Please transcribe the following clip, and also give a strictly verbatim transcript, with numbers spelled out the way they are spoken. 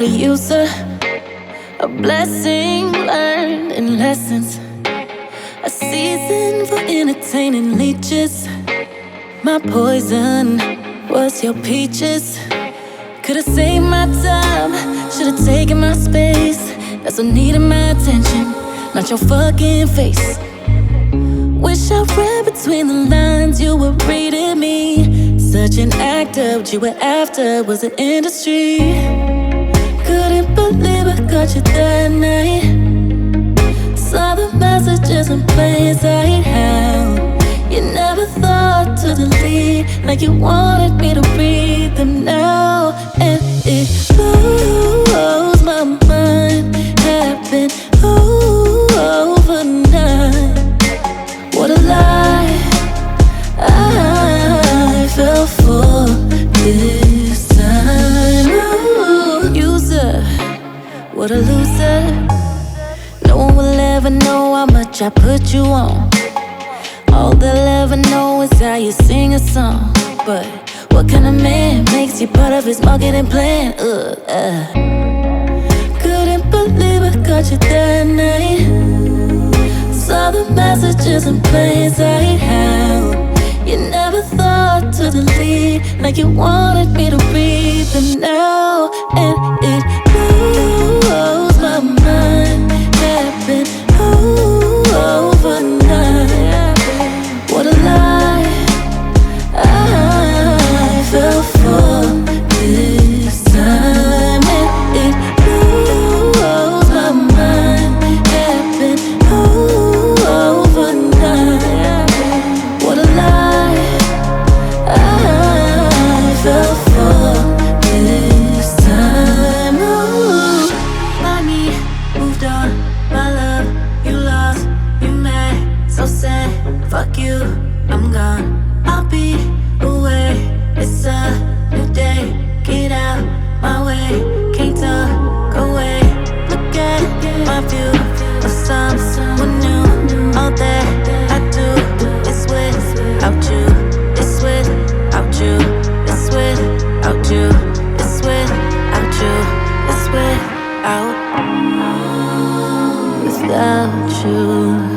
a user, a blessing learned in lessons, a season for entertaining leeches. My poison was your peaches. Could've saved my time, should've taken my space. That's what needed my attention, not your fucking face. Wish I read between the lines, you were reading me. Such an actor, what you were after was an industry. Couldn't believe I got you that night. Saw the messages in plain sight. How you never thought to delete, like you wanted me to read them now. And it blows my mind, happened overnight. What a lie I fell for this time. Ooh, user, what a loser. No one will ever know how much I put you on. All they'll ever know is how you sing a song. But what kind of man makes you part of his marketing plan? Ugh, uh. Couldn't believe I got you that night. Saw the messages in plain sight. How you never thought to delete, like you wanted me to read them now. And it blows my mind, happened overnight. What a lie I fell for this time. And it blows my mind, happened overnight. What a lie I fell for this time. Ooh. Like me, moved on, my love, you lost, you mad, so sad. Fuck you, I'm gone. I'll be away. It's a new day. Get out my way. Can't talk away. Look at my view of someone new. All that I do is without you. It's without you. It's without you. It's without you. It's without without you.